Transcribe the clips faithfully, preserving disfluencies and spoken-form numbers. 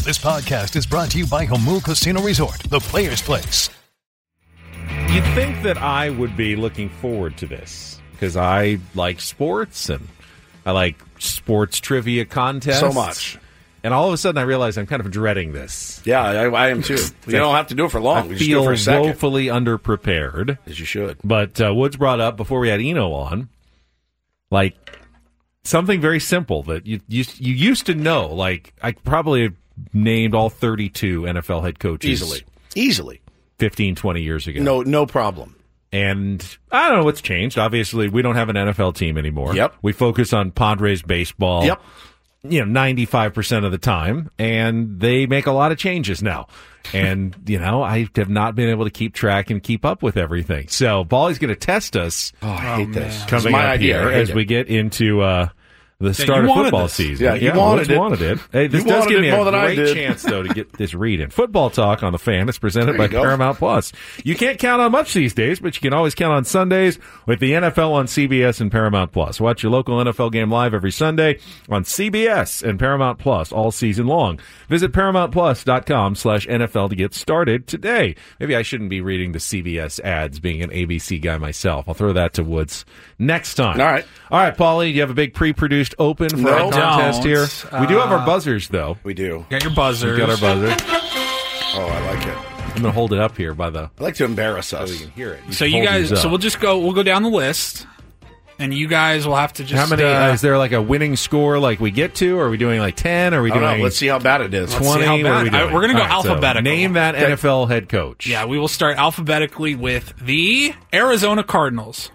This podcast is brought to you by Jamul Casino Resort, the Players Place. You'd think that I would be looking forward to this because I like sports and I like sports trivia contests. So much. And all of a sudden I realize I'm kind of dreading this. Yeah, I, I am too. You don't have to do it for long. I We just do it feel for a second. woefully underprepared. As you should. But uh, Woods brought up, before we had Eno on, like something very simple that you, you, you used to know. Like, I probably have named all thirty-two N F L head coaches. Easily. Easily. fifteen, twenty years ago. No, no problem. And I don't know what's changed. Obviously, we don't have an N F L team anymore. Yep. We focus on Padres baseball. Yep. You know, ninety-five percent of the time, and they make a lot of changes now. And, you know, I have not been able to keep track and keep up with everything. So, Bally's going to test us. Oh, I hate this. Coming It's my up idea. here I hate as it. we get into uh, the Yeah, start you of wanted football this. season. Yeah, you wanted Woods it. wanted it. Hey, this You does wanted give it me more a than I great did. chance, though, to get this read in. Football Talk on the Fan is presented There by you go. Paramount Plus. You can't count on much these days, but you can always count on Sundays with the N F L on C B S and Paramount Plus. Watch your local N F L game live every Sunday on C B S and Paramount Plus all season long. Visit ParamountPlus.com slash NFL to get started today. Maybe I shouldn't be reading the C B S ads, being an A B C guy myself. I'll throw that to Woods next time. All right. All right, Paulie, do you have a big pre-produced open for No. our contest Don't. here? We do have our Uh, buzzers, though. We do. Got your buzzers. We've got our buzzer. Oh, I like it. I'm going to hold it up here by the... I like to embarrass us. so you can hear it. So can you hold guys, these so up. we'll just go. We'll go down the list, and you guys will have to just. How many? Uh, Uh, is there like a winning score like we get to? Or are we doing like ten? Or are we I don't doing know. Let's see how bad it is. Let's see twenty? how What are we bad- doing? I- we're gonna go All right, so alphabetical. name that N F L head coach. yeah, we will start alphabetically with the Arizona Cardinals.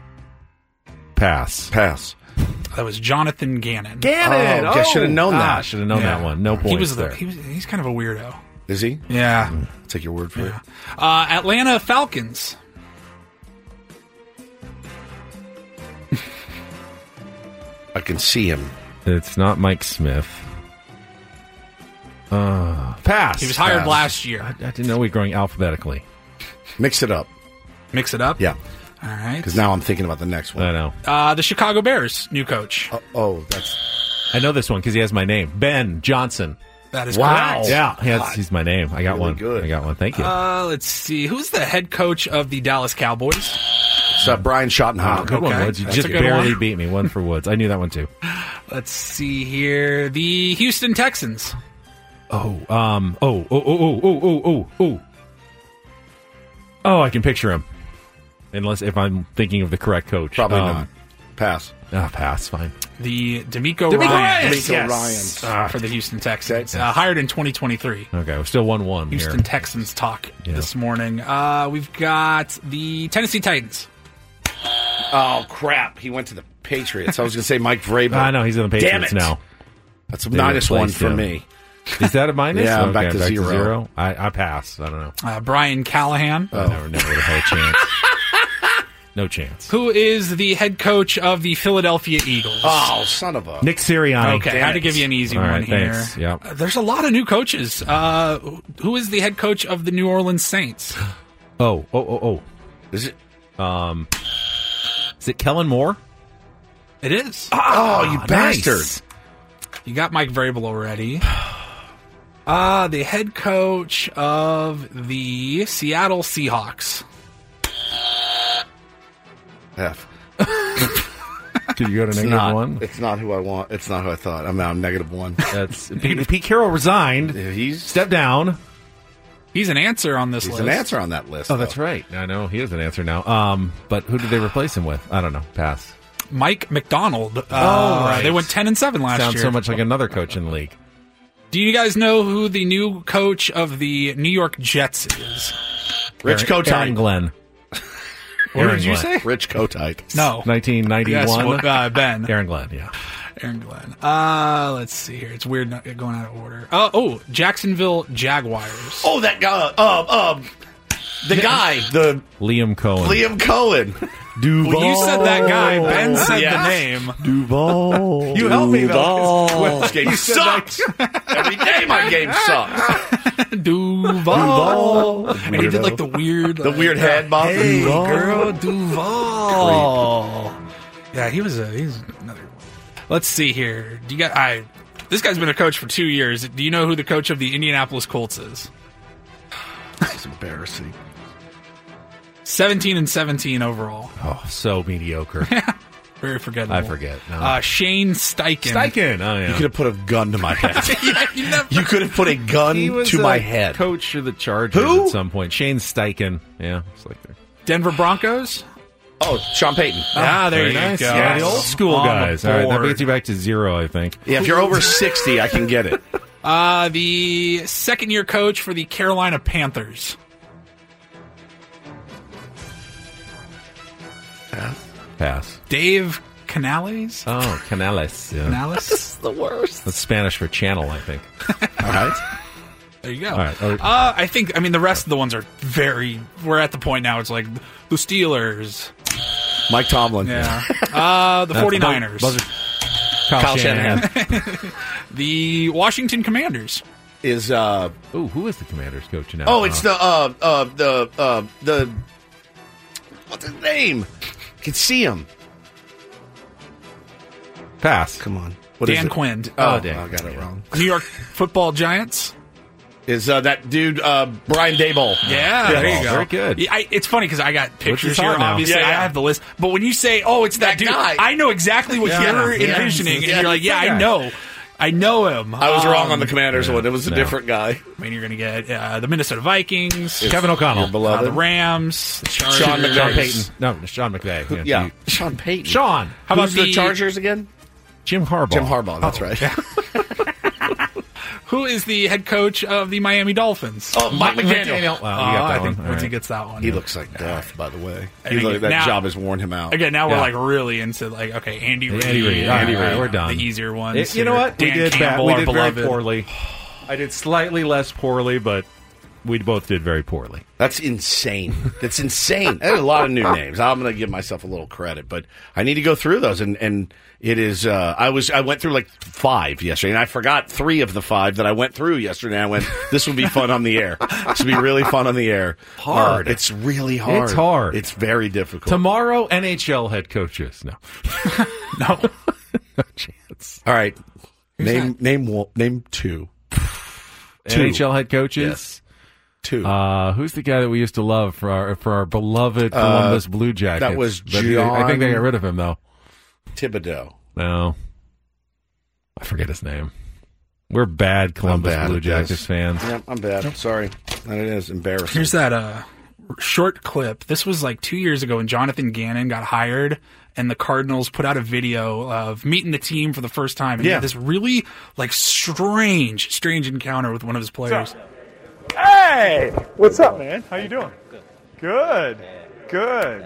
Pass. Pass. That was Jonathan Gannon. Gannon. Oh, I should have known Ah, that. should have known Yeah. that one. No points He was the, there. he was he's kind of a weirdo. Is he? Yeah. I'll take your word for it. Uh, Atlanta Falcons. I can see him. It's not Mike Smith. Uh, pass. He was hired Pass. last year. I, I didn't know we were going alphabetically. Mix it up. Mix it up. Yeah. All right. Because now I'm thinking about the next one. I know. Uh, the Chicago Bears new coach. Oh, oh, that's... I know this one because he has my name. Ben Johnson. That is Wow. correct. Yeah, he has, he's my name. I got Really one. good. I got one. Thank you. Uh, let's see. Who's the head coach of the Dallas Cowboys? It's uh, Brian Schottenheimer. Good one, okay. Woods. You That's just a good barely one. beat me. One for Woods. I knew that one too. Let's see here. The Houston Texans. Oh, um, oh, oh, oh, oh, oh, oh, oh, oh. Oh, I can picture him. Unless if I'm thinking of the correct coach. Probably Um, not. Pass. Ah, pass. Fine. The D'Amico, D'Amico Ryans. Ryans, D'Amico yes. Ryans. For the Houston Texans. Okay. Uh, hired in twenty twenty-three. Okay, we're still one one Houston here. Texans talk Yeah. this morning. Uh, we've got the Tennessee Titans. Oh, crap. He went to the Patriots. I was going to say Mike Vrabel. I know he's in the Damn Patriots it. now. That's a They minus one replaced for him. me. Is that a minus? Yeah, I'm okay, back to zero. I, I pass. I don't know. Uh, Brian Callahan. I never, never would have had a chance. No chance. Who is the head coach of the Philadelphia Eagles? Oh, son of a... Nick Sirianni. Okay, I damn had to it. give you an easy All one right, here. thanks. Yep. Uh, there's a lot of new coaches. Uh, who is the head coach of the New Orleans Saints? Oh, oh, oh, oh. Is it... Um, is it Kellen Moore? It is. Oh, you bastard. Nice. You got Mike Vrabel already. Uh, the head coach of the Seattle Seahawks. F. Did you go to It's negative not, one? it's not who I want. It's not who I thought. I'm now negative one. That's Pete, Pete Carroll resigned. He's, Stepped down. He's an answer on this he's list. an answer on that list. Oh, that's though. right. I know he is an answer now. Um, but who did they replace him with? I don't know. Pass. Mike McDonald. Uh, Oh, right. They went ten and seven last Sounds year. so much like another coach in the league. Do you guys know who the new coach of the New York Jets is? Rich Aaron, Kotite. Aaron Glenn. What Aaron did you Glenn. say? Rich Kotite. No. nineteen ninety-one. Yes, well, uh, Ben. Aaron Glenn, yeah. Aaron Glenn. Uh, let's see here. It's weird not going out of order. Uh, oh, Jacksonville Jaguars. Oh, that guy. Uh, um, the guy. The Liam Cohen. Liam Cohen. Duval. Well, you said that guy. Ben said Yes. the name. Duval. You helped me, Duval. though. This game sucks. Every day my game sucks. Duval. And he did like the weird, The like, weird head bob. Hey, Duval. girl, Duval. Yeah, he was a he's another one. Let's see here. Do you got I? This guy's been a coach for two years. Do you know who the coach of the Indianapolis Colts is? That's embarrassing. seventeen and seventeen overall. Oh, so mediocre. Very forgettable. I forget. No. Uh, Shane Steichen. Steichen. Oh, yeah. You could have put a gun to my head. yeah, you never... You could have put a gun He was to a my head. coach of the Chargers Who? at some point. Shane Steichen. Yeah, it's like there. Denver Broncos. Oh, Sean Payton. Ah, there Very you nice. go. Yeah, the old school On the guys. All right, that board. gets you back to zero, I think. Yeah, if you're over sixty, I can get it. Uh, the second-year coach for the Carolina Panthers. Pass. Dave Canales. Oh, Canales. Yeah. Canales. The worst. That's Spanish for channel, I think. All right. There you go. All right. Oh, Uh, I think. I mean, the rest of the ones are very. We're at the point now. It's like the Steelers. Mike Tomlin. Yeah. Uh, the that's 49ers. Buzz- Buzzer- Kyle, Kyle Shanahan. Shanahan. The Washington Commanders. Is uh Ooh, who is the Commanders coach now? oh, it's the uh uh the uh the what's his name? I can see him. Pass. Come on. What is Dan it? Quinn. Oh, Oh, Dan I got Quinn, it yeah. wrong. New York Football Giants. Is uh, that dude uh Brian Daboll? Yeah, there you Oh, go. very good. Yeah, I, it's funny because I got pictures is here. hot now? Obviously, Yeah, yeah. I have the list. But when you say, "Oh, it's that, That dude," guy. I know exactly what Yeah, you're yeah. envisioning, Yeah, and you're like, it's "Yeah, that I guy. know, I know him." I was wrong Um, on the Commanders yeah, one. It was a no. different guy. I mean, you're going to get uh, the Minnesota Vikings, Kevin O'Connell. Your beloved. uh, the Rams, the Chargers. Sean McVay. Sean Payton. No, Sean McVay. Yeah. Yeah, You- Sean Payton. Sean. How about Who's the the- Chargers again? Jim Harbaugh. Jim Harbaugh. That's right. Who is the head coach of the Miami Dolphins? Oh, Mike McDaniel. Well, Oh, you got that I one. think All once he right. gets that one, He looks like death, by the way. I He think look, that now- job has worn him out. Again, now we're Yeah. like really into like okay, Andy Reid. Andy Reid. All right, Andy all right, Reid. we're done. The easier ones. It- you know here. what? We Dan did bad. Campbell, We our did beloved. very poorly. I did slightly less poorly, but we both did very poorly. That's insane. That's insane. There's a lot of new names. I'm going to give myself a little credit, but I need to go through those. And, and it is, uh, I was, I went through like five yesterday, and I forgot three of the five that I went through yesterday. I went, this will be fun on the air. This will be really fun on the air. Hard. Uh, it's really hard. It's hard. It's very difficult. Tomorrow, N H L head coaches. No. No. No chance. All right. Name, name, one- name two. Two. N H L head coaches. Yes. Two. Uh, who's the guy that we used to love for our for our beloved Columbus Blue Jackets? that was But they- I think they John- got rid of him though. Thibodeau. No, I forget his name. We're bad Columbus bad Blue at Jackets this. fans. Yeah, I'm bad. Sorry. That is embarrassing. Here's that uh, short clip. This was like two years ago when Jonathan Gannon got hired, and the Cardinals put out a video of meeting the team for the first time. And he Yeah. had this really like strange, strange encounter with one of his players. Hey! What's up, man? How you doing? Good. Good.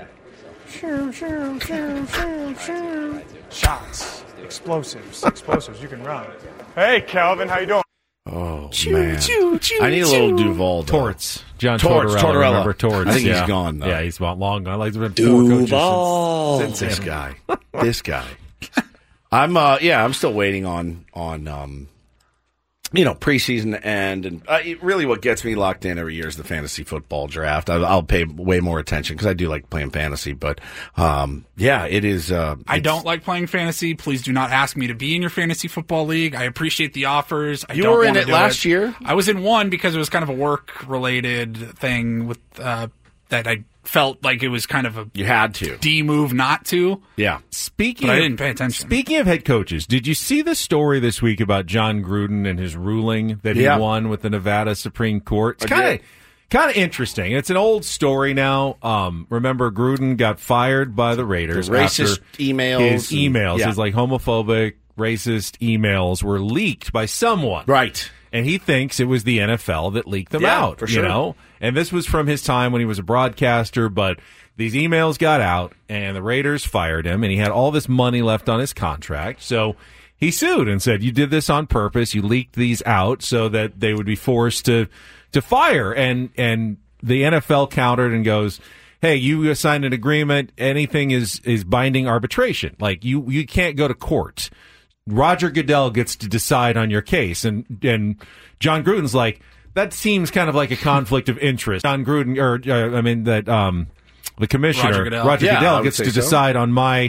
Shots. Explosives. Explosives. You can run. Hey, Calvin. How you doing? Oh, man. I need a little Duval. though. Torts, John Torts, Tortorella. Tortorella. Remember Torts? I think he's yeah. gone, though. Yeah, he's long gone. Like there's been four coaches Duval. since, since This him. guy. This guy. I'm uh yeah, I'm still waiting on on um you know, preseason end, and uh, it- really what gets me locked in every year is the fantasy football draft. I, I'll pay way more attention because I do like playing fantasy, but um, yeah, it is. Uh, I it's- don't like playing fantasy. Please do not ask me to be in your fantasy football league. I appreciate the offers. I You don't were in wanna it do last year? I was in one because it was kind of a work-related thing with uh, that I felt like it was kind of a You had to. D move not to. Yeah. Speaking, But I of- didn't pay attention. Speaking of head coaches, did you see the story this week about John Gruden and his ruling that he Yeah. won with the Nevada Supreme Court? It's I kind of did. kind of interesting. It's an old story now. Um, remember, Gruden got fired by the Raiders. The racist after emails His and- emails, yeah. his like homophobic, racist emails were leaked by someone. Right. And he thinks it was the N F L that leaked them Yeah, out, for you sure. know? And this was from his time when he was a broadcaster, but these emails got out and the Raiders fired him and he had all this money left on his contract. So he sued and said, you did this on purpose. You leaked these out so that they would be forced to, to fire. And, and the N F L countered and goes, hey, you signed an agreement. Anything is, is binding arbitration. Like you, you can't go to court. Roger Goodell gets to decide on your case. And, and John Gruden's like, that seems kind of like a conflict of interest. John Gruden, or, uh, I mean, that, um, the commissioner, Roger Goodell. Roger Yeah, I Goodell would gets say to so. decide on my,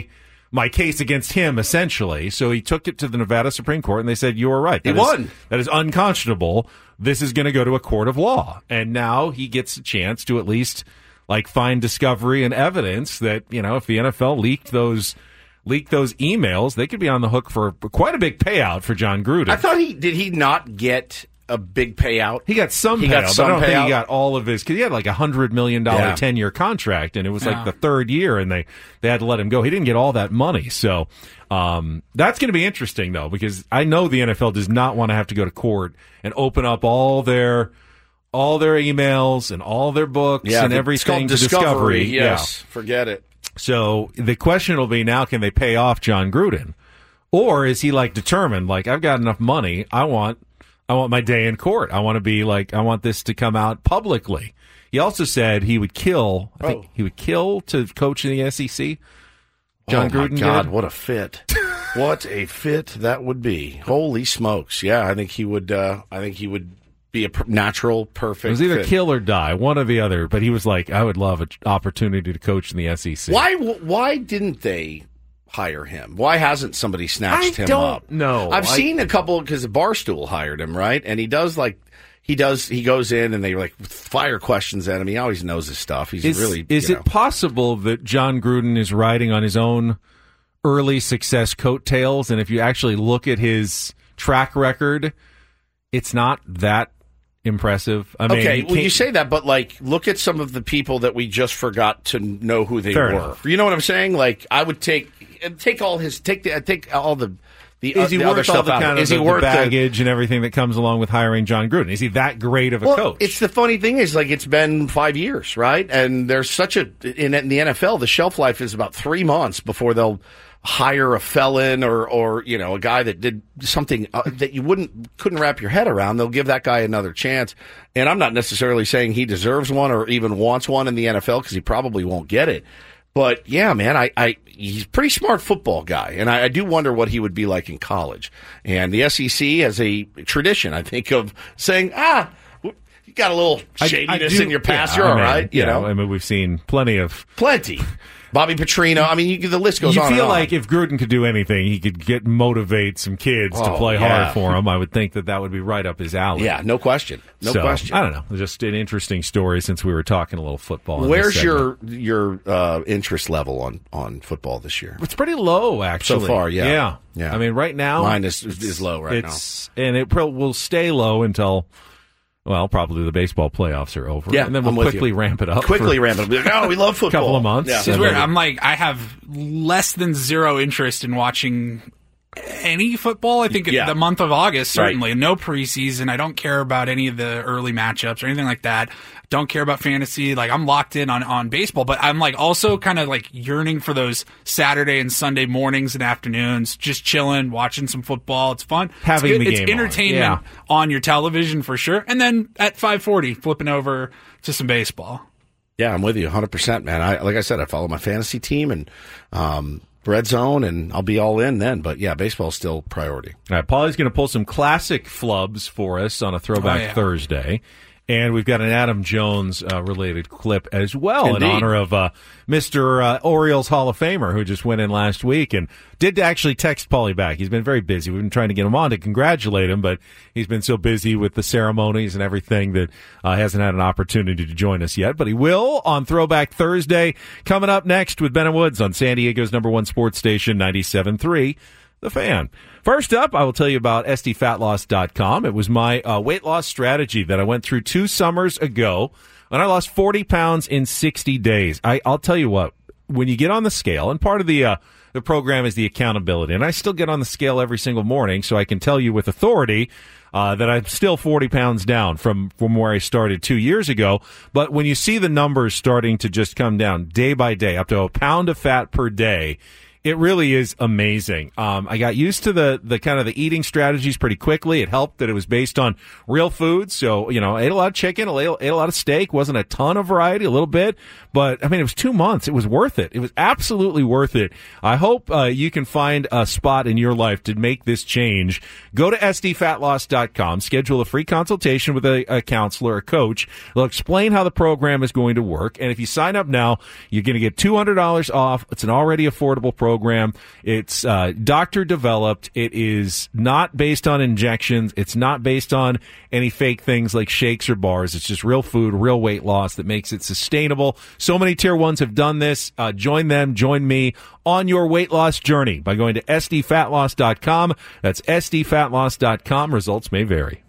my case against him, essentially. So he took it to the Nevada Supreme Court, and they said, you were right. He That is- won. That is unconscionable. This is going to go to a court of law. And now he gets a chance to at least like find discovery and evidence that, you know, if the N F L leaked those leaked those emails, they could be on the hook for quite a big payout for John Gruden. I thought he did he not get a big payout? He got some He payout, got some but I don't think payout? he got all of his, because he had like a hundred million dollar Yeah. ten year contract, and it was Yeah. like the third year, and they they had to let him go. He didn't get all that money, so um, that's going to be interesting though, because I know the N F L does not want to have to go to court and open up all their all their emails and all their books and the- everything to it's called discovery. Yes, forget it. So the question will be now: can they pay off John Gruden, or is he like determined? Like, I've got enough money. I want, I want my day in court. I want to be like, I want this to come out publicly. He also said he would kill. I think Oh. he would kill to coach in the S E C. John oh Gruden my God, did. what a fit! What a fit that would be! Holy smokes! Yeah, I think he would. Uh, I think he would be a per- natural, perfect. It was either fit. kill or die, one or the other. But he was like, I would love an opportunity to coach in the S E C. Why? Why didn't they hire him? Why hasn't somebody snatched I him don't up? know. I've I- seen a couple because Barstool hired him, right? And he does like he does. He goes in and they like fire questions at him. He always knows his stuff. He's Is, really. is you it know. possible that John Gruden is riding on his own early success coattails, and if you actually look at his track record, it's not that impressive? I mean, Okay, you well, you can't- say that, but like, look at some of the people that we just forgot to know who they Fair were. enough. You know what I'm saying? Like, I would take take all his take the take all the the, uh, is he the other worth all stuff the out. kind of Is the, he the worth the baggage and everything that comes along with hiring John Gruden? Is he that great of a Well, coach? it's the funny thing is, like, it's been five years, right? And there's such a in, in the N F L, the shelf life is about three months before they'll hire a felon or or you know a guy that did something uh, that you wouldn't couldn't wrap your head around. They'll give that guy another chance. And I'm not necessarily saying he deserves one or even wants one in the N F L because he probably won't get it. But yeah, man, I, I he's a pretty smart football guy, and I, I do wonder what he would be like in college. And the S E C has a tradition, I think, of saying, ah, you got a little I- I shadiness do- in your past, yeah, you're I all mean, right. You yeah, know, I mean, we've seen plenty of. plenty. Bobby Petrino. I mean, you, the list goes You on. feel and on. like if Gruden could do anything, he could get motivate some kids to Oh, play yeah. hard for him. I would think that that would be right up his alley. yeah, no question, no So, question. I don't know. Just an interesting story since we were talking a little football. in this Where's segment. your your uh, interest level on, on football this year? It's pretty low, actually. So far, yeah. Yeah. Yeah. I mean, right now. Mine is is low right now. it's, And it pro- will stay low until, well, probably the baseball playoffs are over. Yeah, And then we'll I'm with quickly you. ramp it up. Quickly for ramp it up. Be like, oh, we love a football. couple of months. Yeah. It's And weird. then- I'm like, I have less than zero interest in watching any football. I think Yeah. the month of August, Right. certainly. No preseason. I don't care about any of the early matchups or anything like that. Don't care about fantasy. Like, I'm locked in on, on baseball, but I'm like also kind of like yearning for those Saturday and Sunday mornings and afternoons, just chilling, watching some football. It's fun. Having it's good. the It's game on. entertainment Yeah. on your television for sure. And then at five forty, flipping over to some baseball. Yeah, I'm with you one hundred percent, man. I like I said, I follow my fantasy team and um, Red Zone, and I'll be all in then. But yeah, baseball's still priority. All right, Paulie's going to pull some classic flubs for us on a Throwback Oh, yeah. Thursday. And we've got an Adam Jones uh, related clip as well Indeed. in honor of uh, Mister Uh, Orioles Hall of Famer who just went in last week and did actually text Paulie back. He's been very busy. We've been trying to get him on to congratulate him, but he's been so busy with the ceremonies and everything that uh, hasn't had an opportunity to join us yet. But he will on Throwback Thursday. Coming up next with Ben and Woods on San Diego's number one sports station, ninety-seven point three. The Fan. First up, I will tell you about S D fat loss dot com. It was my uh, weight loss strategy that I went through two summers ago, and I lost forty pounds in sixty days. I, I'll tell you what, when you get on the scale, and part of the uh, the program is the accountability, and I still get on the scale every single morning, so I can tell you with authority uh, that I'm still forty pounds down from, from where I started two years ago. But when you see the numbers starting to just come down day by day, up to a pound of fat per day, it really is amazing. Um, I got used to the, the kind of the eating strategies pretty quickly. It helped that it was based on real foods. So, you know, I ate a lot of chicken, I ate, ate a lot of steak. Wasn't a ton of variety, a little bit. But, I mean, it was two months. It was worth it. It was absolutely worth it. I hope uh, you can find a spot in your life to make this change. Go to S D fat loss dot com. Schedule a free consultation with a, a counselor, a coach. They'll explain how the program is going to work. And if you sign up now, you're going to get two hundred dollars off. It's an already affordable program. program. It's uh, doctor developed. It is not based on injections. It's not based on any fake things like shakes or bars. It's just real food, real weight loss that makes it sustainable. So many tier ones have done this. Uh, join them, join me on your weight loss journey by going to S D fat loss dot com. That's S D fat loss dot com. Results may vary.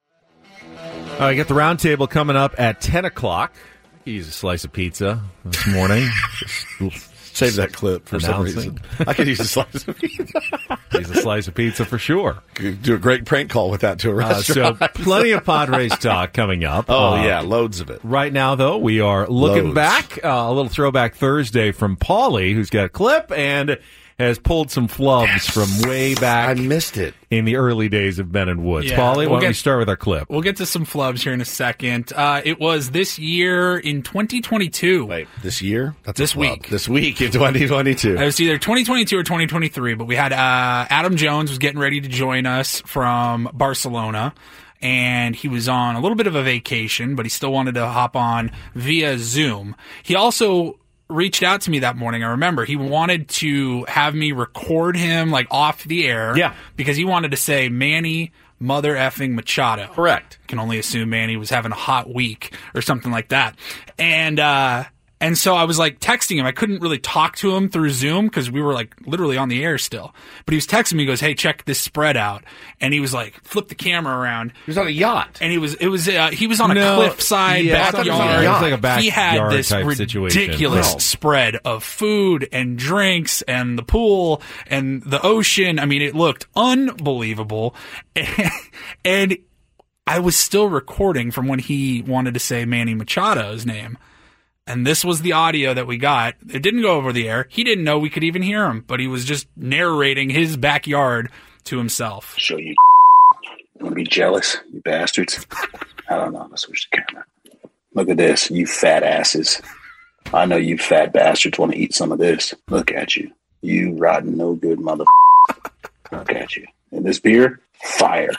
Uh, I got the roundtable coming up at ten o'clock. I could use a slice of pizza this morning. Save that clip for some Announcing. reason. I could use a slice of pizza. Use a slice of pizza for sure. Could do a great prank call with that to a Uh, so restaurant. plenty of Padres talk coming up. oh, Uh, yeah, loads of it. Right now, though, we are looking Loads. back. Uh, a little throwback Thursday from Paulie, who's got a clip and has pulled some flubs from way back I missed it. in the early days of Ben and Woods. Yeah, Paulie, we'll why don't get- we start with our clip? We'll get to some flubs here in a second. Uh, it was this year in twenty twenty-two. Wait, this year? That's This a flub. week. This week in twenty twenty-two. It was either twenty twenty-two or twenty twenty-three, but we had uh, Adam Jones was getting ready to join us from Barcelona, and he was on a little bit of a vacation, but he still wanted to hop on via Zoom. He also reached out to me that morning. I remember he wanted to have me record him like off the air, Yeah. because he wanted to say Manny mother effing Machado. Correct. Can only assume Manny was having a hot week or something like that. And, uh, and so I was like texting him. I couldn't really talk to him through Zoom because we were like literally on the air still. But he was texting me, he goes, "Hey, check this spread out." And he was like, flip the camera around. He was on a yacht. And he was, it was, uh, he was on a No, cliffside yeah, I thought it was backyard. on a yacht. It was like a backyard He had this type situation. ridiculous No. spread of food and drinks and the pool and the ocean. I mean, it looked unbelievable. And, and I was still recording from when he wanted to say Manny Machado's name. And this was the audio that we got. It didn't go over the air. He didn't know we could even hear him, but he was just narrating his backyard to himself. Show you. You want to be jealous, you bastards? I don't know. Let's switch the camera. Look at this, you fat asses. I know you fat bastards want to eat some of this. Look at you. You rotten, no good mother. Look at you. And this beer, fire.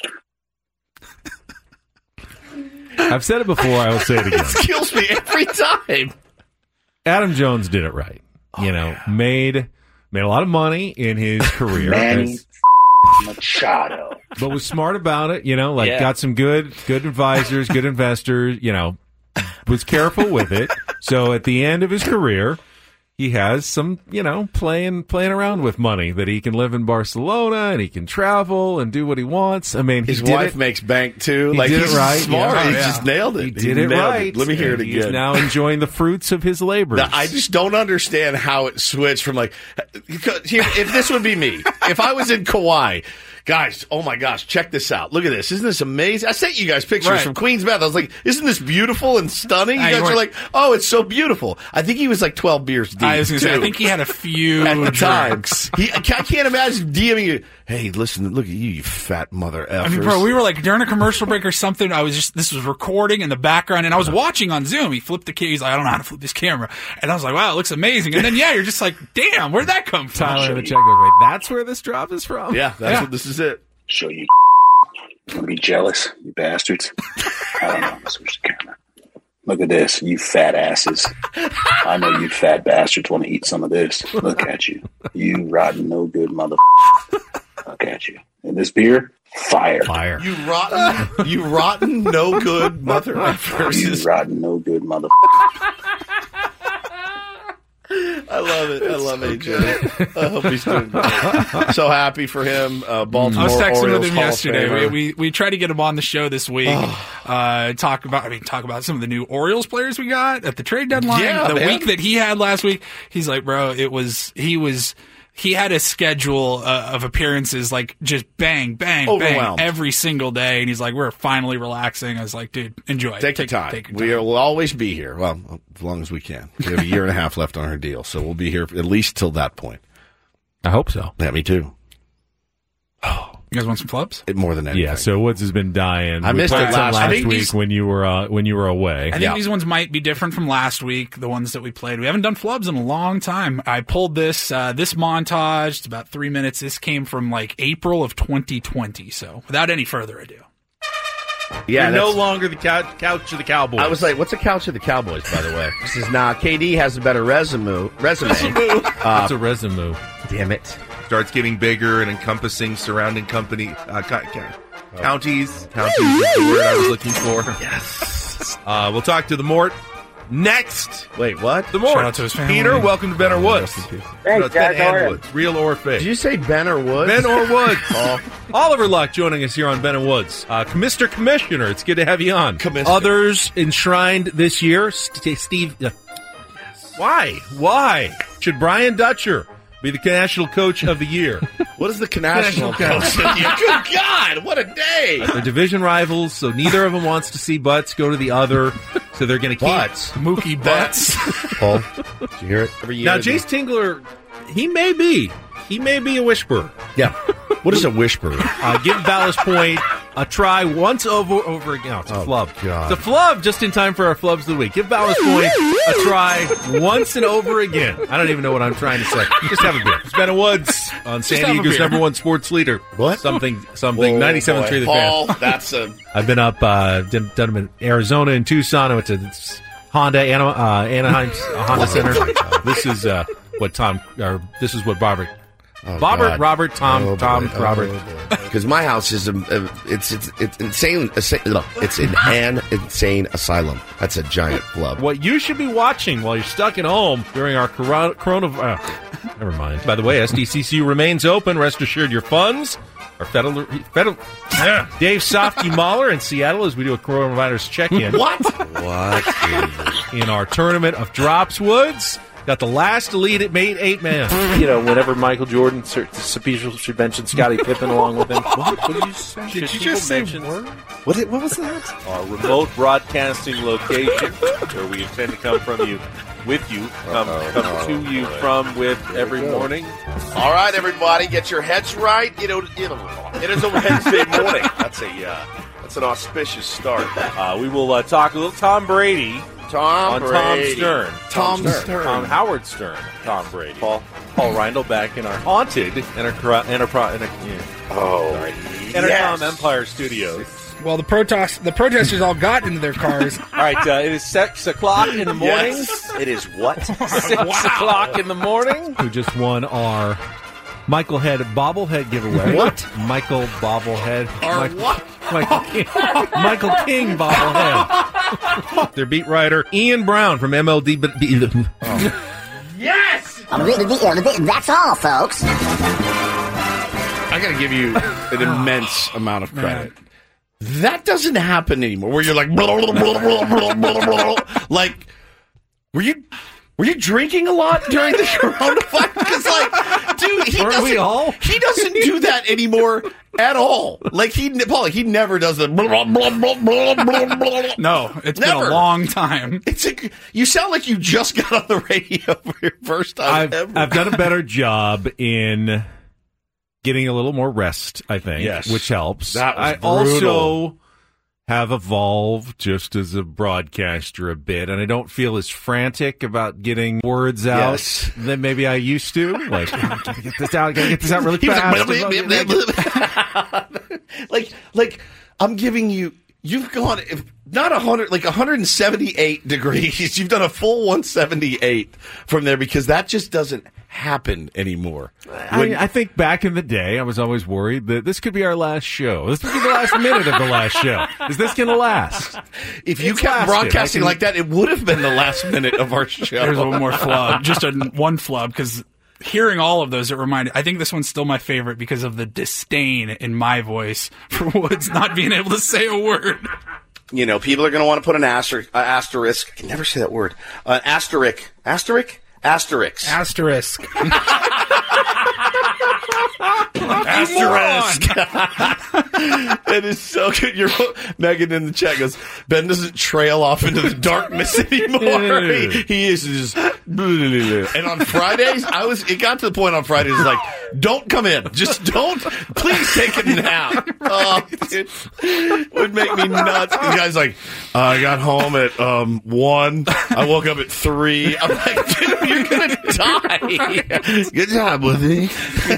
I've said it before. I will say it again. Kills me every time. Adam Jones did it right. You know, made made a lot of money in his career, Manny as- Machado. but was smart about it. You know, like Yeah. got some good good advisors, good investors. You know, was careful with it. So at the end of his career, he has some, you know, playing playing around with money that he can live in Barcelona and he can travel and do what he wants. I mean, he His did wife it. makes bank, too. He like, did he's it right. smart. Yeah. He Oh, yeah. just nailed it. He did it nailed right. Let me hear and it He's again. now enjoying the fruits of his labors. Now, I just don't understand how it switched from like, here, if this would be me, if I was in Kauai, guys, oh my gosh, check this out. Look at this. Isn't this amazing? I sent you guys pictures Right. from Queen's Bath. I was like, isn't this beautiful and stunning? You I guys weren't- are like, oh, it's so beautiful. I think he was like twelve beers deep. I was going to say, I too. think he had a few At the time, drinks. he, I can't imagine DMing you. Hey, listen, look at you, you fat mother effers. I mean, bro, we were like during a commercial break or something. I was just, this was recording in the background and I was watching on Zoom. He flipped the camera. He's like, I don't know how to flip this camera. And I was like, wow, it looks amazing. And then, yeah, you're just like, damn, where'd that come from? Tyler in the check goes, wait, that's where this drop is from? yeah, that's Yeah. what this is. It. Show you. You want to be jealous, you bastards? I don't know. Let's switch the camera. Look at this, you fat asses. I know you fat bastards want to eat some of this. Look at you. You rotten, no good mother. Look at you. And this beer, fire. Fire. You rotten, you rotten, no good mother You effers. rotten, no good mother. I love it. I love A J. I hope he's doing great. So happy for him. Uh, Baltimore I was texting Orioles with him Hall of yesterday. Famer. We, we we tried to get him on the show this week. uh, talk about, I mean, talk about some of the new Orioles players we got at the trade deadline. Yeah, the man. week that he had last week, he's like, bro, it was he was. He had a schedule uh, of appearances like just bang, bang, bang Overwhelmed. every single day, and he's like, "We're finally relaxing." I was like, "Dude, enjoy. Take your time. Take your We time. are, will always be here. Well, as long as we can. We have a year and a half left on our deal, so we'll be here at least till that point. I hope so. Yeah, me too. You guys want some flubs? It, more than anything. Yeah, so Woods has been dying. I We missed played it some last- I last think week these- when you were uh, when you were away. I think Yeah. these ones might be different from last week, the ones that we played. We haven't done flubs in a long time. I pulled this uh, this montage. It's about three minutes. This came from like April of twenty twenty. So without any further ado. Yeah, You're no that's- longer the couch, couch of the Cowboys. I was like, what's a couch of the Cowboys, by the way? This is nah, K D has a better resume. Resume. That's a resume. Damn it. Starts getting bigger and encompassing surrounding company uh, co- co- counties. Counties is the word I was looking for. Yes. Uh, we'll talk to the Mort next. Wait, what? The Mort. Shout out to his family. Peter, welcome to Ben or Woods. Thanks, no, it's Ben guys. How are and you? Woods. Real or fake? Did you say Ben or Woods? Ben or Woods. oh. Oliver Luck joining us here on Ben and Woods. Uh, Mister Commissioner, it's good to have you on. Commissioner. Others enshrined this year, St- Steve. Uh, why? Why should Brian Dutcher be the national coach of the year? What is the national National coach of the year? Good God, what a day! They're division rivals, so neither of them wants to see Butts go to the other. So they're going to keep Butts. Mookie Betts. Paul, did you hear it? Every year Now, they- Jace Tingler, he may be. He may be a whisperer. Yeah. What is a whisperer? Uh, give Ballast Point a try once over over again. Oh, it's a Oh, flub. God. It's a flub just in time for our flubs of the week. Give Ballast Point a try once and over again. I don't even know what I'm trying to say. Just have a beer. It's Ben Woods on San have a Diego's beer. number one sports leader. What? Something, something. ninety-seven point three The Paul, Fan. that's a... I've been up, uh, done, done them in Arizona and Tucson. I went to Honda, Ana, uh, Anaheim uh, Honda Center. Uh, this is uh, what Tom, or this is what Robert, Oh, Robert, God. Robert, Tom, Oh, Tom, boy. Robert. Because my house is a, a it's it's it's insane. Look, it's in an insane asylum. That's a giant flub. What you should be watching while you're stuck at home during our corona, coronavirus. Uh, never mind. By the way, S D C C U remains open. Rest assured, your funds are federal. federal yeah. Dave Softy Mahler in Seattle as we do a coronavirus check-in. What? What? In our tournament of Drops Woods. Got the last elite at made eight man. You know, whenever Michael Jordan, some people should mention Scottie Pippen along with him. What? What did you say? Did you Should just say people mention What, did- what was that? our remote broadcasting location, where we intend to come from you, with you, come, come to you from with every morning? All right, everybody, get your heads right. You know, you know it is a Wednesday morning. That's a uh, that's an auspicious start. Uh, we will uh, talk a little Tom Brady Tom on Brady. Tom Stern. Tom Stern. Tom Howard Stern. Tom Brady. Paul Paul Reindl back in our haunted Enterprise. Enterprise. Yeah. Oh, Sorry. yes. Entercom Empire Studios. Well, the protest, the protesters all got into their cars. All right, uh, it is six o'clock in the morning. Yes. It is what? Six o'clock in the morning. Who just won our Michael Head bobblehead giveaway. What? Michael bobblehead. Our Michael, what? Michael King, Michael King bobblehead. Their beat writer, Ian Brown from M L D. But Yes. That's all, folks. I got to give you an immense amount of credit. That doesn't happen anymore. Where you're like, blah, blah, blah, blah, blah, blah, blah. Like, were you were you drinking a lot during the coronavirus? Because, like, dude, he Weren't we doesn't, all? he doesn't do that anymore at all. Like, he, Paul, he never does the blah, blah, blah, blah, blah, blah, blah. No, it's been Never. a long time. It's a, you sound like you just got on the radio for your first time I've, ever. I've done a better job in getting a little more rest, I think, Yes. which helps. That was I brutal. also have evolved just as a broadcaster a bit, and I don't feel as frantic about getting words out Yes. than maybe I used to. Like, gotta get this out, gotta get this out really He was fast. like, like, like, I'm giving you, you've gone, if not one hundred, like one hundred seventy-eight degrees. You've done a full one seventy-eight from there because that just doesn't happen anymore. When- I, I think back in the day, I was always worried that this could be our last show. This could be the last minute of the last show. Is this going to last? if you It's kept lasted. broadcasting I can- like that, it would have been the last minute of our show. There's one more flub, just a one flub, because hearing all of those, it reminded. I think this one's still my favorite because of the disdain in my voice for Woods not being able to say a word. You know, people are going to want to put an asterisk, uh, asterisk. I can never say that word. Uh, asterisk, asterisk, asterisk. Asterisk. Asterisk. It is so good. You're Megan in the chat goes, Ben doesn't trail off into the darkness anymore. he, he is just and on Fridays, I was it got to the point on Fridays like, don't come in. Just don't please take a nap. Oh, it would make me nuts. The guy's like, uh, I got home at um one. I woke up at three. I'm like, dude, you're gonna die. Good job, Woody. Good job.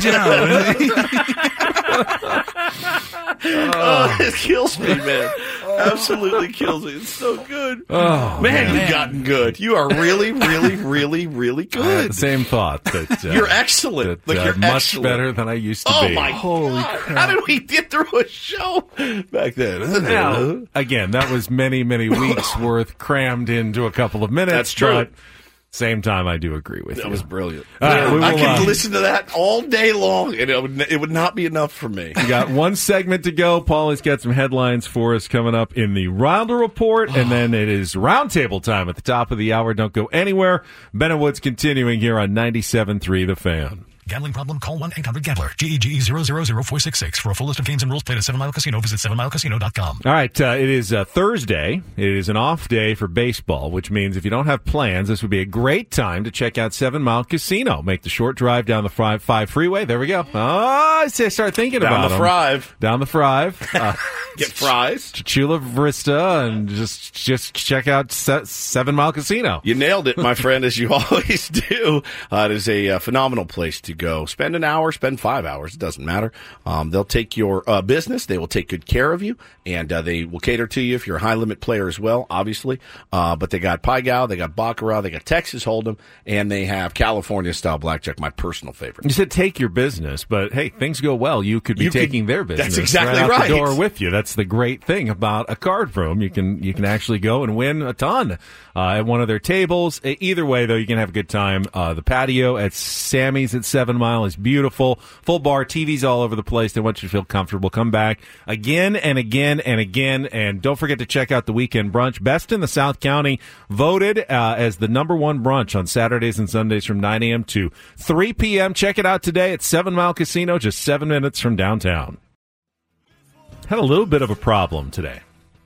Oh, it kills me, man. Absolutely kills me. It's so good. Oh, man, man. you've gotten good. You are really, really, really, really I had good. the same thought. That, uh, You're excellent. That, Like, uh, you're much excellent. better than I used to Oh, be. my Holy God. crap. How did we get through a show back then? Now, again, that was many, many weeks worth crammed into a couple of minutes. That's true. But same time, I do agree with That you. was brilliant. All right, we will, I could uh, listen to that all day long, and it would, it would not be enough for me. We got one segment to go. Paulie's got some headlines for us coming up in the Rounder Report, and then it is roundtable time at the top of the hour. Don't go anywhere. Ben and Woods continuing here on ninety-seven point three The Fan. Gambling problem? Call one eight hundred gambler. G E G E zero zero zero four six six. For a full list of games and rules, play at Seven Mile Casino. Visit seven mile casino dot com. All right, uh, it is uh, Thursday. It is an off day for baseball, which means if you don't have plans, this would be a great time to check out Seven Mile Casino. Make the short drive down the five, five freeway. There we go. Oh, I say start thinking Down about the them. Thrive. Down the Thrive. Uh, Get fries. Chula Vista, and just just check out Se- Seven Mile Casino. You nailed it, my friend, as you always do. Uh, it is a uh, phenomenal place to go. Spend an hour, spend five hours. It doesn't matter. Um, they'll take your uh, business. They will take good care of you, and uh, they will cater to you if you're a high-limit player as well, obviously. Uh, but they got Pai Gow, they got Baccarat, they got Texas Hold'em, and they have California-style blackjack, my personal favorite. You said take your business, but hey, things go well. You could be You could- taking their business that's exactly right out right. the door with you. That's the great thing about a card room. You can you can actually go and win a ton uh, at one of their tables. E- Either way, though, you can have a good time. Uh, the patio at Sammy's at Seven Mile is beautiful. Full bar, T Vs all over the place. They want you to feel comfortable. Come back again and again and again. And don't forget to check out the weekend brunch. Best in the South County, voted uh, as the number one brunch on Saturdays and Sundays from nine a.m. to three p.m. Check it out today at Seven Mile Casino, just seven minutes from downtown. Had a little bit of a problem today.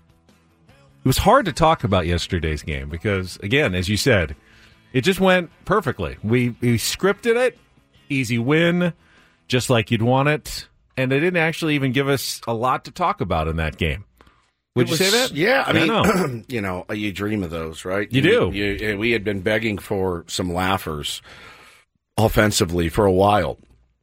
It was hard to talk about yesterday's game because, again, as you said, it just went perfectly. We, we scripted it, easy win, just like you'd want it, and they didn't actually even give us a lot to talk about in that game. Would It you was- say that? Yeah, I mean, know. you know, you dream of those, right? You do. You, you, we had been begging for some laughers offensively for a while,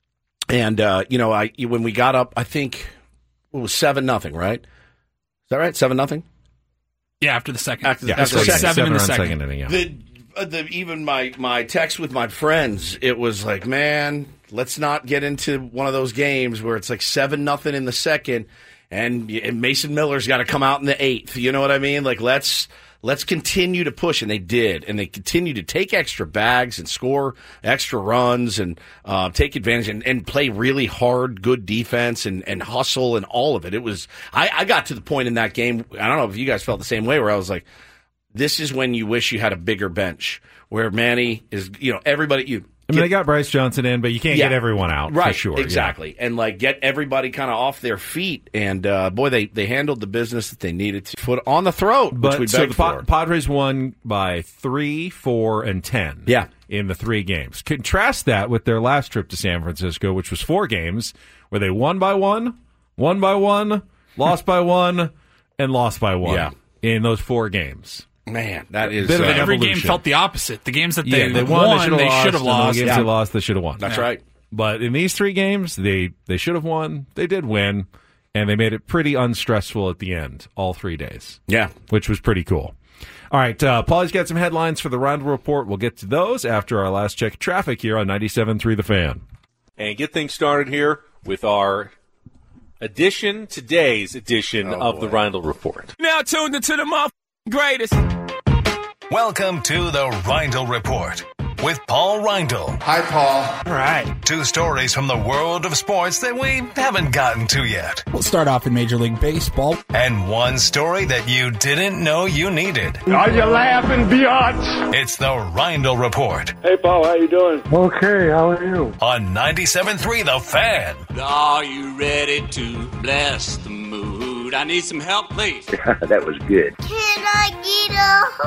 and uh, you know, I when we got up, I think it was seven nothing, right? Is that right? Seven nothing. Yeah, after the second. After, Yeah, after the seven, second. seven in the on second. inning, yeah. The, uh, the even my my text with my friends, it was like, man, let's not get into one of those games where it's like seven nothing in the second, and, and Mason Miller's got to come out in the eighth. You know what I mean? Like let's let's continue to push, and they did, and they continue to take extra bags and score extra runs and uh, take advantage and, and play really hard, good defense and, and hustle and all of it. It was I, I got to the point in that game. I don't know if you guys felt the same way, where I was like, this is when you wish you had a bigger bench where Manny is, you know, everybody. You, I mean, they got Bryce Johnson in, but you can't Yeah. get everyone out, right? for sure. yeah. Exactly, and like get everybody kind of off their feet. And uh, boy, they, they handled the business that they needed to. Foot on the throat, But which we so begged the Pa- for. Padres won by three, four, and ten. Yeah. in the three games. Contrast that with their last trip to San Francisco, which was four games where they won by one, won by one, lost by one, and lost by one. Yeah. in those four games. Man, that is Bit of uh, an Every evolution. game felt the opposite. The games that they, yeah, they won, won, they should have have lost. lost. And the games Yeah. they lost, they should have won. That's Yeah. right. But in these three games, they they should have won. They did win, and they made it pretty unstressful at the end, all three days. Yeah. Which was pretty cool. All right, uh, Paulie's got some headlines for the Round Report. We'll get to those after our last check of traffic here on ninety-seven point three The Fan. And get things started here with our edition, today's edition Oh, of the Rindle Report. Now tuned into the motherfucking greatest. Welcome to the Reindl Report with Paul Reindl. Hi, Paul. All right. Two stories from the world of sports that we haven't gotten to yet. We'll start off in Major League Baseball. And one story that you didn't know you needed. Are you laughing, biatch? It's the Reindl Report Hey, Paul, how you doing? Okay, how are you? on ninety-seven point three The Fan. Are you ready to bless the mood? I need some help, please. That was good. Can I get a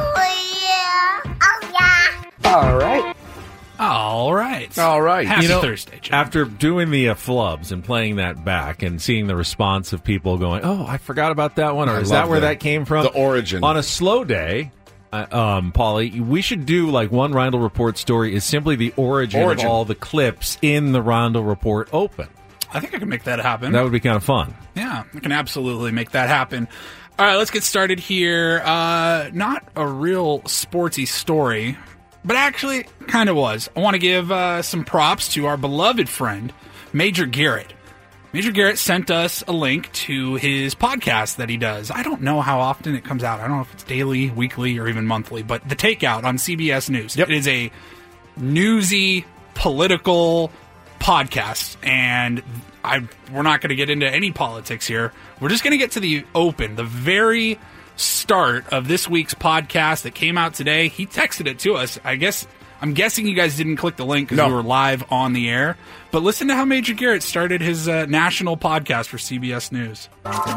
oh yeah? Oh yeah. All right. All right. All right. Happy You know, Thursday, Jim. After doing the uh, flubs and playing that back and seeing the response of people going, oh, I forgot about that one, or I is that love where the- that came from? the origin. On a slow day, Uh, um, Paulie, we should do like one Rindle Report story is simply the origin, Origin. of all the clips in the Rindle Report Open. I think I can make that happen. That would be kind of fun. Yeah, I can absolutely make that happen. All right, let's get started here. Uh, not a real sportsy story, but actually kind of was. I want to give uh, some props to our beloved friend, Major Garrett. Major Garrett sent us a link to his podcast that he does. I don't know how often it comes out. I don't know if it's daily, weekly, or even monthly, but The Takeout on C B S News. Yep. It is a newsy, political podcast, and I we're not going to get into any politics here. We're just going to get to the open, the very start of this week's podcast that came out today. He texted it to us. I guess I'm guessing you guys didn't click the link because No. we were live on the air. But listen to how Major Garrett started his uh, national podcast for C B S News.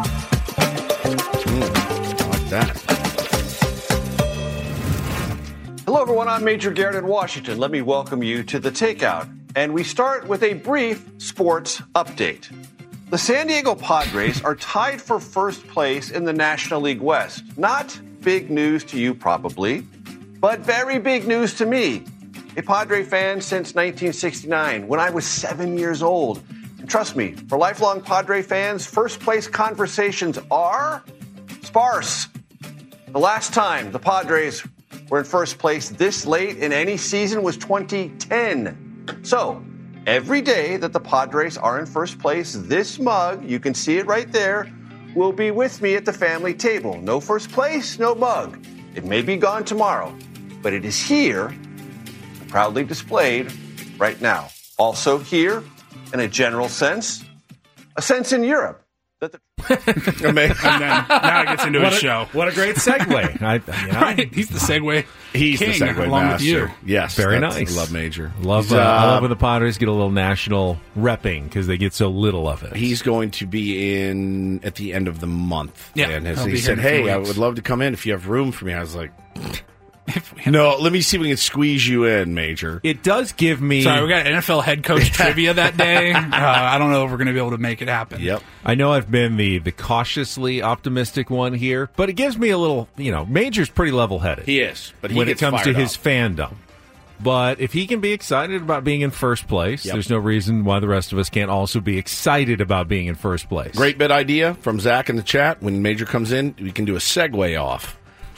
Mm, I like that. Hello, everyone. I'm Major Garrett in Washington. Let me welcome you to The Takeout. And we start with a brief sports update. The San Diego Padres are tied for first place in the National League West. Not big news to you, probably, but very big news to me. A Padre fan since nineteen sixty-nine, when I was seven years old. And trust me, for lifelong Padre fans, first place conversations are sparse. The last time the Padres were in first place this late in any season was twenty ten. So, every day that the Padres are in first place, this mug, you can see it right there, will be with me at the family table. No first place, no mug. It may be gone tomorrow, but it is here, proudly displayed right now. Also here, in a general sense, a sense in Europe. That the and then now it gets into What his a- show. what a great segue. I, you know, Right, he's the segue He's king, the segue along master. with you. Yes, Very that's- nice. Love Major. Love, He's, uh, I uh, love when the Padres get a little national repping because they get so little of it. He's going to be in at the end of the month. Yeah, and as he'll he be here said, in a few "Hey, I weeks." would love to come in if you have room for me." I was like, "No, let me see if we can squeeze you in, Major." It does give me. Sorry, we got N F L head coach trivia that day. Uh, I don't know if we're going to be able to make it happen. Yep. I know I've been the the cautiously optimistic one here, but it gives me a little. You know, Major's pretty level headed. He is, but he when it gets comes to fired his up. fandom. But if he can be excited about being in first place, Yep. there's no reason why the rest of us can't also be excited about being in first place. Great bit idea from Zach in the chat. When Major comes in, we can do a segue off.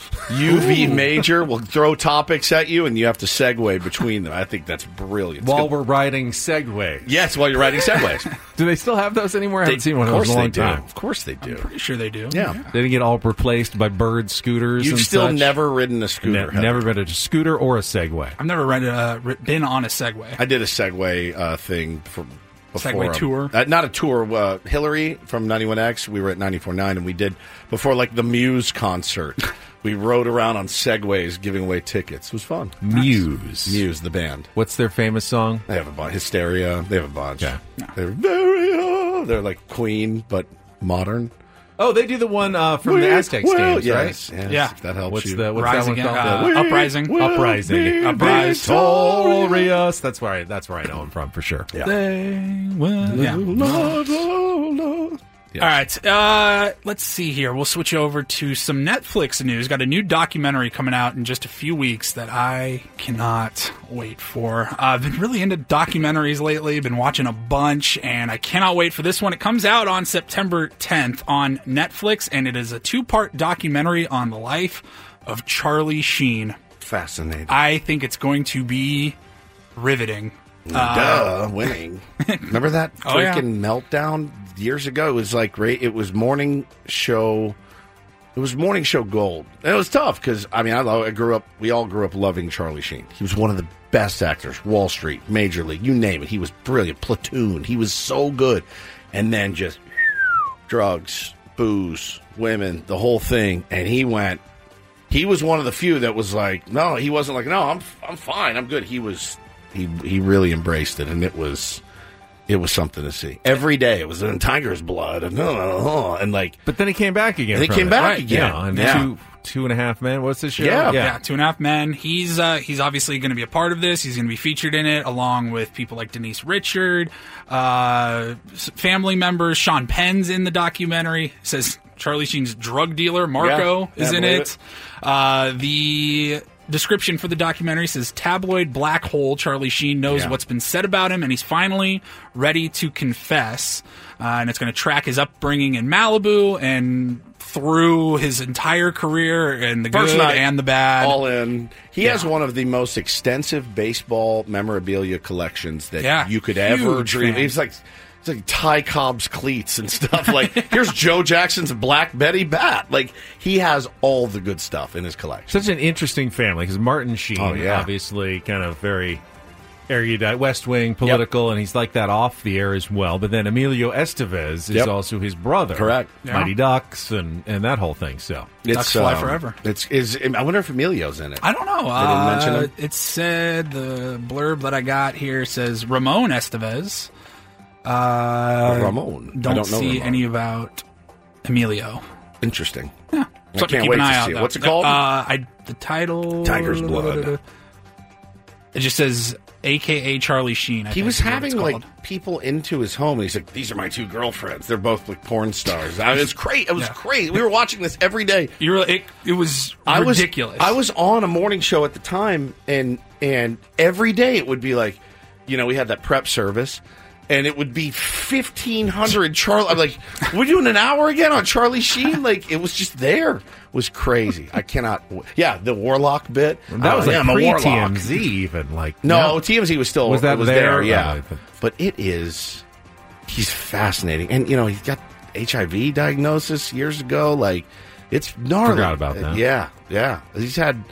U V Major will throw topics at you, and you have to segue between them. I think that's brilliant. It's While good. we're riding Segways. Yes, while you're riding segues. Do they still have those anymore? I haven't seen one of of those course in a long they do. time. Of course they do. Pretty sure they do. Yeah. They didn't get all replaced by bird scooters. You've and still such? never ridden a scooter. Ne- have you? never been a scooter or a Segway. I've never read, uh, re- been on a Segway. I did a Segway uh, thing for before Segway um, tour? Uh, not a tour. Uh, Hillary from ninety-one X. We were at ninety-four point nine, and we did before like the Muse concert. We rode around on Segways giving away tickets. It was fun. Muse. Muse, the band. What's their famous song? They have a bunch. Hysteria. They have a bunch. Yeah. They're very. Uh, they're like Queen, but modern. Oh, they do the one uh, from We the Aztecs will- games, yes, right? yes, Yeah. if that helps What's you. the what's Rise that one Again- called? uh, Uprising. will Uprising. be Uprising. Victorious. That's where I, that's where I know him from for sure. Yeah. They will- yeah. La, la, la. Yes. All right, uh, let's see here. We'll switch over to some Netflix news. Got a new documentary coming out in just a few weeks that I cannot wait for. Uh, I've been really into documentaries lately, been watching a bunch, and I cannot wait for this one. It comes out on September tenth on Netflix, and it is a two-part documentary on the life of Charlie Sheen. Fascinating. I think it's going to be riveting. Uh, Duh, winning. Remember that Oh, yeah. freaking meltdown years ago? It was like great. It was morning show. It was morning show gold. And it was tough because I mean I, love, I grew up. We all grew up loving Charlie Sheen. He was one of the best actors. Wall Street, Major League, you name it. He was brilliant. Platoon. He was so good. And then just drugs, booze, women, the whole thing. And he went. He was one of the few that was like, no, he wasn't like, no, I'm I'm fine, I'm good. He was. He he really embraced it, and it was it was something to see. Every day it was in tiger's blood, and, uh, and like. But then he came back again. And he from came it. back Right, again. Yeah, and Yeah. two two and a half men. What's this show? Yeah. Yeah, Two and a Half Men. He's uh, he's obviously going to be a part of this. He's going to be featured in it, along with people like Denise Richard, uh, s- family members. Sean Penn's in the documentary. It says Charlie Sheen's drug dealer, Marco, Yeah. is Yeah, in believe it. it. Uh, the description for the documentary says, tabloid black hole Charlie Sheen knows Yeah. what's been said about him, and he's finally ready to confess. Uh, and it's going to track his upbringing in Malibu and through his entire career and the First good night, and the bad. all in. He Yeah. has one of the most extensive baseball memorabilia collections that Yeah, you could ever huge dream. fan. It's like it's like Ty Cobb's cleats and stuff. Like here's Joe Jackson's Black Betty bat. Like he has all the good stuff in his collection. Such an interesting family because Martin Sheen, Oh, yeah. obviously, kind of very erudite, West Wing, political, and he's like that off the air as well. But then Emilio Estevez is Yep. also his brother, Correct. Yeah. Mighty Ducks, and and that whole thing. So Ducks fly forever. It's is. I wonder if Emilio's in it. I don't know. They didn't mention Uh, him? it said, the blurb that I got here says Ramon Estevez. Uh, Ramon. I Don't, don't know see Ramon. any about Emilio. Interesting. Yeah. I Something can't to keep wait an eye to out, see it. though. What's it called? Uh, I, the title... Tiger's Blood. It just says A K A Charlie Sheen. I He think was is what having it's like called. people into his home, and he's like, "These are my two girlfriends. They're both like porn stars." I mean, it was great. It was Yeah. great. We were watching this every day. You were, it, it was I was ridiculous. I was on a morning show at the time, and and every day it would be like, you know, we had that prep service, and it would be fifteen hundred Charlie. I'm like, we're doing an hour again on Charlie Sheen. Like it was just there. It was crazy. I cannot. Yeah, the Warlock bit. that was Uh, yeah, like I'm a pre Warlock. T M Z, even like No, T M Z was still Was that was there? there? Yeah, Uh, but it is. He's fascinating, and you know he's got H I V diagnosis years ago. Like it's gnarly. Forgot about that. Yeah, yeah. He's had.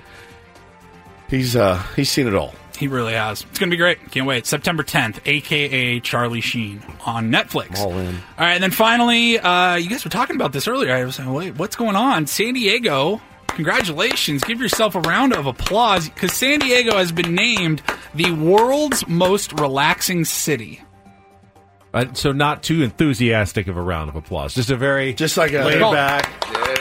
He's uh he's seen it all. He really has. It's going to be great. Can't wait. September tenth, A K A Charlie Sheen on Netflix. All in. All right, and then finally, uh, you guys were talking about this earlier. I was like, wait, what's going on? San Diego, congratulations. Give yourself a round of applause because San Diego has been named the world's most relaxing city. Uh, so not too enthusiastic of a round of applause. Just a very just like a laid well, back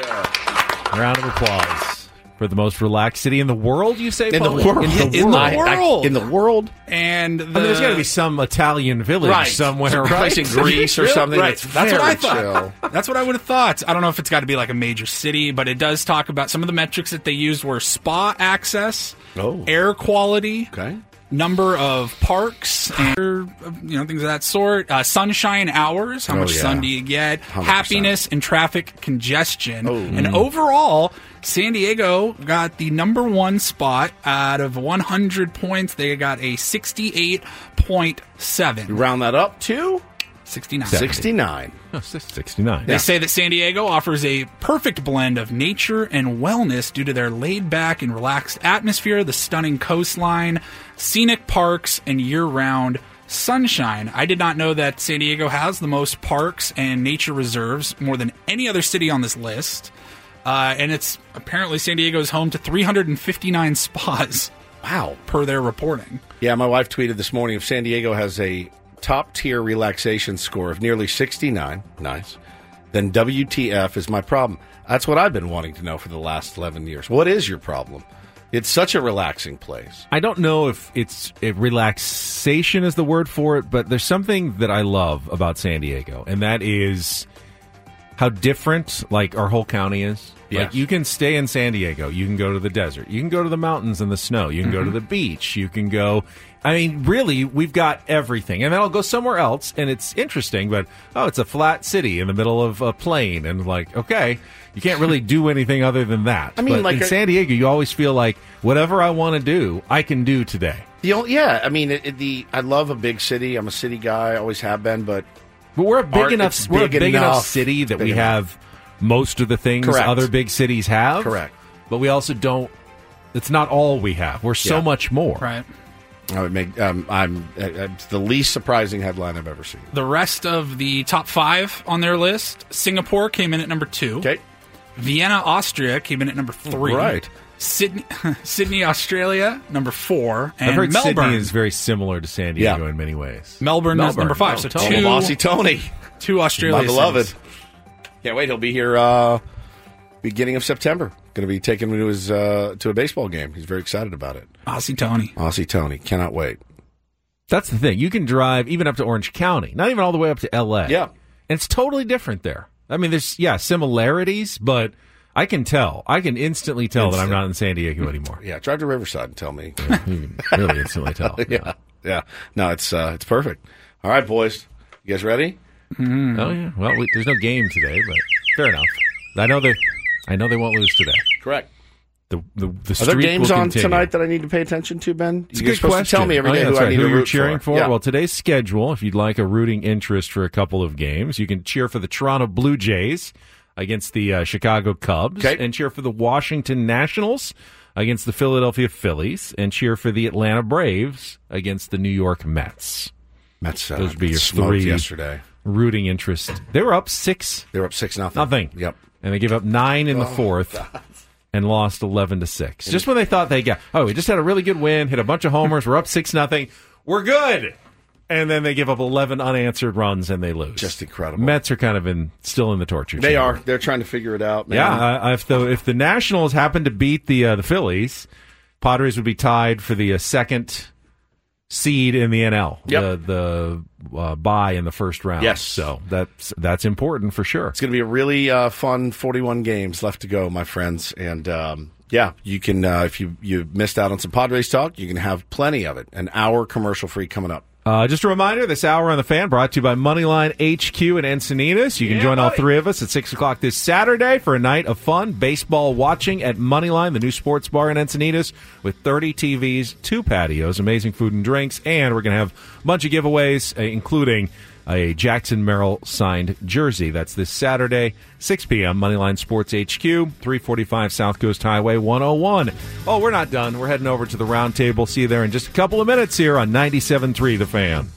yeah. round of applause for the most relaxed city in the world. You say In the Paul? world. In the In world. the I- I- world. in the world. And the, I mean, there's got to be some Italian village Right. somewhere, Some right? place in Greece or something. Right. That's, That's what very I thought. chill. That's what I would have thought. I don't know if it's got to be like a major city, but it does talk about some of the metrics that they used were spa access, Oh. air quality, Okay. number of parks, and you know things of that sort. Uh, sunshine hours, how Oh, much yeah. sun do you get? one hundred percent. Happiness and traffic congestion, Oh. and overall, San Diego got the number one spot out of one hundred points. They got a sixty-eight point seven. You round that up to sixty-nine. sixty-nine. Oh, sixty-nine. They say that San Diego offers a perfect blend of nature and wellness due to their laid-back and relaxed atmosphere, the stunning coastline, scenic parks, and year-round sunshine. I did not know that San Diego has the most parks and nature reserves, more than any other city on this list. Uh, and it's apparently San Diego is home to three hundred fifty-nine spas. Wow. Per their reporting. Yeah, my wife tweeted this morning if San Diego has a top tier relaxation score of nearly sixty-nine, nice, then W T F is my problem. That's what I've been wanting to know for the last eleven years. What is your problem? It's such a relaxing place. I don't know if it's if relaxation is the word for it, but there's something that I love about San Diego, and that is how different like our whole county is. Yes. Like you can stay in San Diego, you can go to the desert, you can go to the mountains and the snow, you can go to the beach, you can go. I mean, really, we've got everything, and then I'll go somewhere else, and it's interesting. But oh, it's a flat city in the middle of a plain, and like, okay, you can't really do anything other than that. I mean, but like in a- San Diego, you always feel like whatever I want to do, I can do today. The only, yeah, I mean, it, it- the I love a big city. I'm a city guy, always have been, but But we're a big Art- enough it's we're a big big enough enough. city that Big we enough. have most of the things Correct. other big cities have. Correct. But we also don't. It's not all we have. We're so Yeah. much more. Right. I would make. Um, I'm uh, it's the least surprising headline I've ever seen. The rest of the top five on their list, Singapore came in at number two. Okay. Vienna, Austria came in at number three. Right. Sydney, Sydney, Australia, number four. And I've heard Melbourne. Sydney is very similar to San Diego Yeah. in many ways. Melbourne, is number five. Oh, so Tony. two, Bossy Tony, two Australia my beloved. cities. Can't wait. He'll be here uh, beginning of September. Going to be taking him to his uh, to a baseball game. He's very excited about it. Aussie Tony. Aussie Tony, cannot wait. That's the thing. You can drive even up to Orange County, not even all the way up to L A. Yeah. And it's totally different there. I mean, there's, yeah, similarities, but I can tell. I can instantly tell Instant. that I'm not in San Diego anymore. Yeah, drive to Riverside and tell me. Yeah, you can really instantly tell. yeah, yeah, yeah. No, it's uh, it's perfect. All right, boys. You guys ready? Mm-hmm. Oh, yeah. Well, we, there's no game today, but fair enough. I know they, I know they won't lose today. Correct. The the, the Are streak there games will on continue. tonight that I need to pay attention to, Ben? It's a You're good supposed question. to tell me every oh, day yeah, who that's I right. need who to you're root cheering for. Yeah. Well, today's schedule, if you'd like a rooting interest for a couple of games, you can cheer for the Toronto Blue Jays against the uh, Chicago Cubs, Okay. and cheer for the Washington Nationals against the Philadelphia Phillies, and cheer for the Atlanta Braves against the New York Mets. Mets. Uh, Those would be your smoked three yesterday. rooting interest. They were up six. They were up six nothing. Nothing. Yep. And they gave up nine in the Oh, fourth. God. And lost eleven to six. Just when they thought they got, oh, we just had a really good win, hit a bunch of homers, we're up six nothing, we're good. And then they give up eleven unanswered runs and they lose. Just incredible. Mets are kind of in still in the torture They chamber. are. They're trying to figure it out. Man. Yeah, uh, if the if the Nationals happen to beat the uh, the Phillies, Padres would be tied for the uh, second seed in the N L. Yep. The the uh, bye in the first round. Yes. So that's that's important for sure. It's going to be a really uh, fun forty-one games left to go, my friends. And um, yeah, you can uh, if you you missed out on some Padres talk, you can have plenty of it. An hour commercial free coming up. Uh, just a reminder, this hour on the Fan brought to you by Moneyline H Q in Encinitas. You can Yeah, join all buddy. three of us at six o'clock this Saturday for a night of fun baseball watching at Moneyline, the new sports bar in Encinitas, with thirty T Vs, two patios, amazing food and drinks, and we're going to have a bunch of giveaways, uh, including a Jackson Merrill signed jersey. That's this Saturday, six p.m., Moneyline Sports H Q, three forty-five South Coast Highway one oh one. Oh, we're not done. We're heading over to the round table. See you there in just a couple of minutes here on ninety-seven point three The Fan.